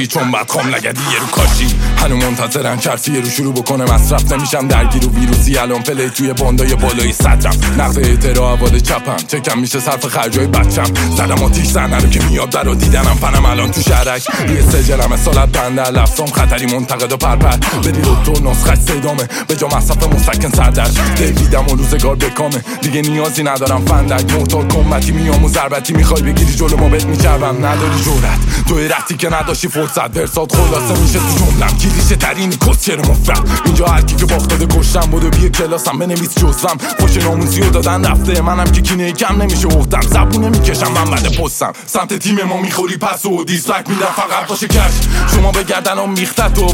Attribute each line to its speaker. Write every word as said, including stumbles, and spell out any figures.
Speaker 1: میری چون بعد خام لگدی یه رو کاشی. هنو منتظرن چرسی یه رو شروع بکنه مصرف، نمیشم درگیر و ویروسی الان پلی توی باندای بالای صدرم. نقد اعتراع عواد چپم چکم میشه صرف خرجای بچم. زدم آتیش زنه رو که میاد در و دیدنم فنم الان تو شهرک. روی سجلم سالت بنده لفظام خطری منتقد و پرپر. بدی دکتر نسخش صدامه به جا مصرف مستکن سردرش. دیویدم و روزگار بکامه دیگه نیازی ندارم فندک. موتور کمبتی میام و ضربتی میخوای بگیری جلو ما بهت میچربم. نداری جورت توی رفتی که نداشتی فرصت درسات خلاصه میشه تو جملم. کلیشه ترین کسچر مفرد اینجا هرکی که باختاده کشتم بودو بیه کلاسم بنویس جزوم. خوش ناموسی رو دادن رفته منم که کینه کم نمیشه اختم. زبونه میکشم من بعد پستم سمت تیم ما میخوری پس و دیسلایک میدم فقط باشه کش. شما به گردنم میختت و